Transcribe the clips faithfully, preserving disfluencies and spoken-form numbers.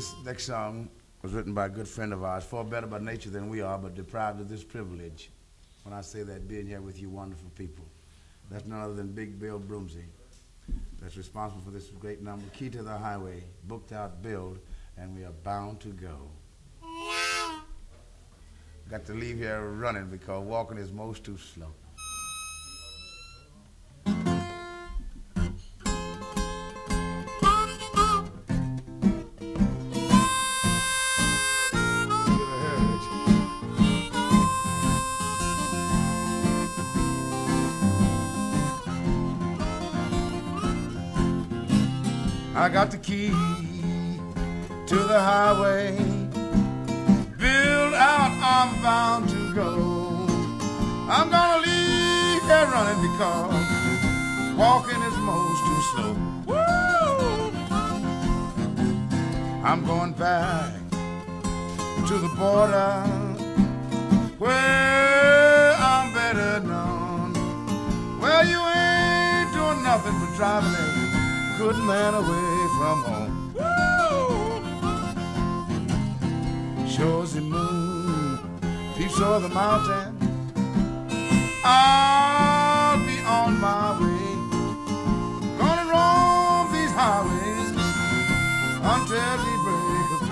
This next song was written by a good friend of ours, far better by nature than we are, but deprived of this privilege. When I say that, being here with you wonderful people. That's none other than Big Bill Broomsey. That's responsible for this great number, Key to the Highway, booked out, billed, and we are bound to go. Got to leave here running because walking is most too slow. I got the key to the highway, build out, I'm bound to go. I'm gonna leave here running because walking is most too slow. Woo! I'm going back to the border where I'm better known, where you ain't doing nothing but driving a good man away from home. Woo! Shows the moon, peeps o'er the mountain. I'll be on my way, gonna roam these highways until the break of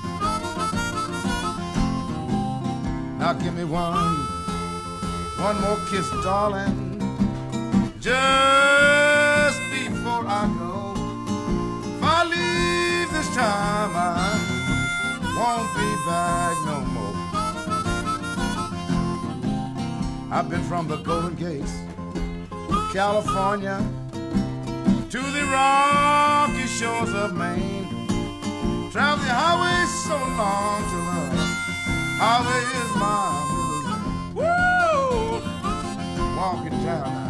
day. Now give me one, one more kiss, darling, just before I go. If I leave this time, I won't be back no more. I've been from the Golden Gates, California, to the rocky shores of Maine. Travel the highway so long to love. Highway is my middle name. Woo! Walking down now.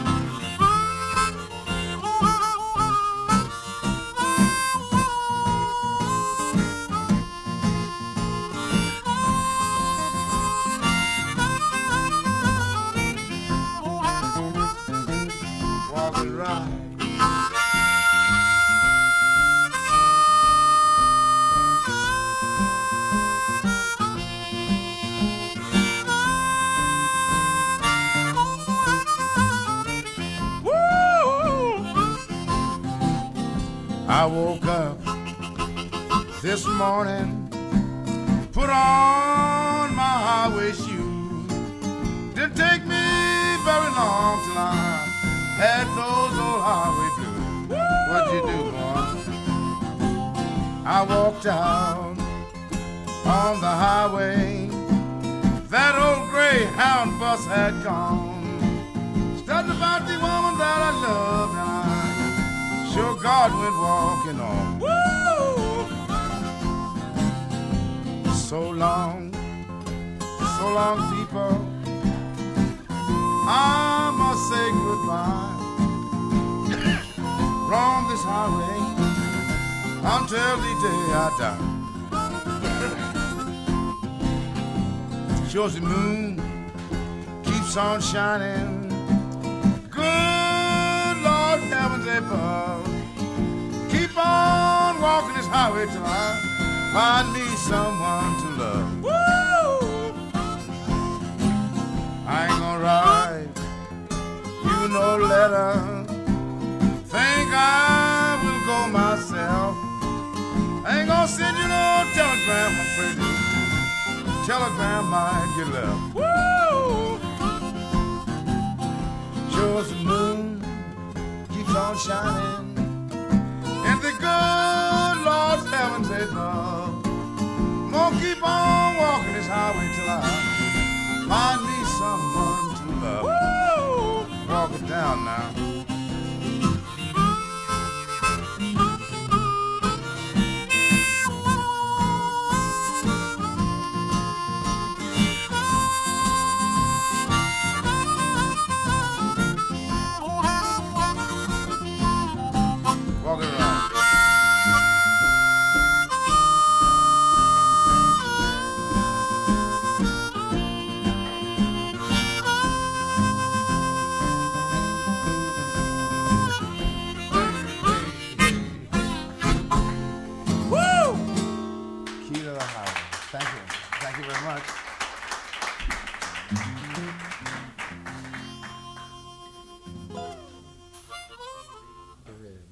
I woke up this morning, put on my highway shoes. Didn't take me very long till I had those old highway blues. What'd you do, boy? I walked out on the highway. That old Greyhound bus had gone. Studied about the woman that I loved, and I sure God went walking on. Woo! So long, so long, people, I must say goodbye. Roam this highway until the day I die. Shows the moon keeps on shining. Good Lord, heavens above. Keep on walking this highway till I find me someone to love. Woo! I ain't gonna write you no letter. Think I will go myself. I ain't gonna send you no telegram, I'm afraid the telegram might get left. Woo! Shows the moon keeps on shining. And the good Lord's heavens above. I'm gonna keep on walking this highway till I find me someone to love. Woo! Walk it down now. Walk it around. Howard. Thank you. Thank you very much.